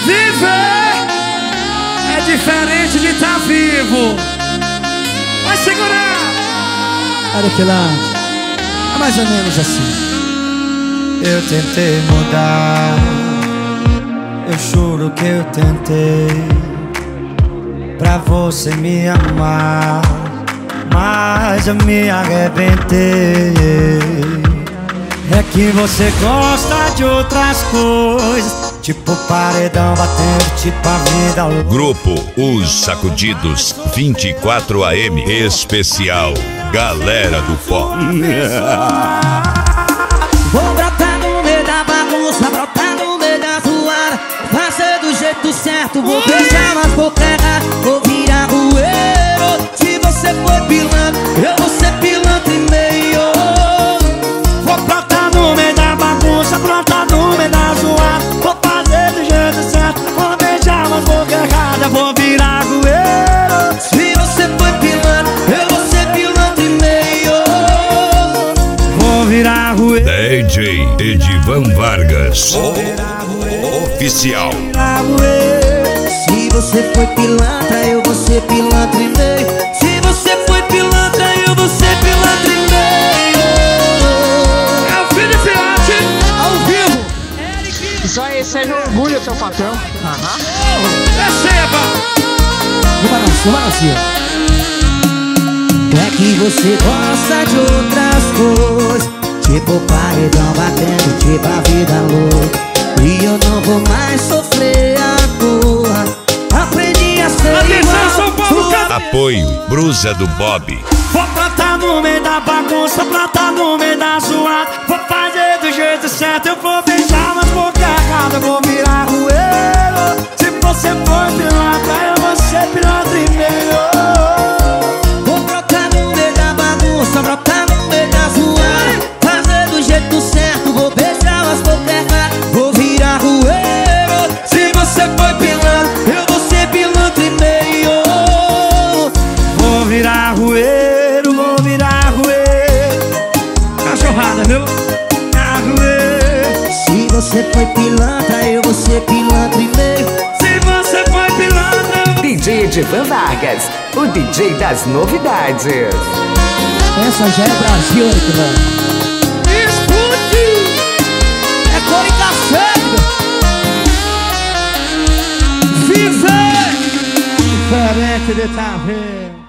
Viver é diferente de estar vivo. Vai segurar. Olha que lá, é mais ou menos assim. Eu tentei mudar, eu juro que eu tentei, pra você me amar, mas eu me arrebentei. É que você gosta de outras coisas, tipo paredão batendo, tipo a vida louca. Grupo Os Sacudidos 24 AM Especial Galera do Pop. Vou brotar no meio da bagunça, brotar no meio da zoada, fazer do jeito certo, vou beijar mas vou errar, vou virar rueiro. Se você for pilantra, eu vou ser pilantra e meio. Vou brotar no meio da bagunça, brotar no meio da zoada, vou fazer do jeito certo, vou beijar mas vou errar, eu vou virar rueiro. Se você for pilantra, eu vou ser pilantra e meio. Vou virar rueiro. DJ Edivan Vargas Oficial. Se você foi pilantra, eu vou ser pilantra e meio. Se você foi pilantra, eu vou ser pilantra e meio. É o filho de Filhote ao vivo. Isso aí, seja um orgulho, seu patrão. É cepa. No balancinho. É que você gosta de outras coisas, tipo paredão batendo, tipo a vida louca. E eu não vou mais sofrer à toa. Aprendi a ser Atenção, São Paulo, igual. Apoio Brusa do Bob. Vou plantar no meio da bagunça, plantar no meio da zoada, vou fazer do jeito certo, eu vou beijar mas vou errado, eu vou virar rueiro. Se você for pilantra, eu vou ser pilantra e meio. Vou brotar no meio da bagunça, brotar no meio da zoada, fazer do jeito certo, vou beijar mas vou errar, vou virar rueiro. Se você foi pilantra, eu vou ser pilantra e meio. Vou virar rueiro, vou virar rueiro. Cachorrada, viu? Virar rueiro. Se você foi pilantra, eu vou ser pilantra e meio. Se você foi pilantra. DJ Edivan Vargas, o DJ das novidades. Essa já é Brasil, Edivan. Escute. É cor e cacete. Viver diferente de estar vivo.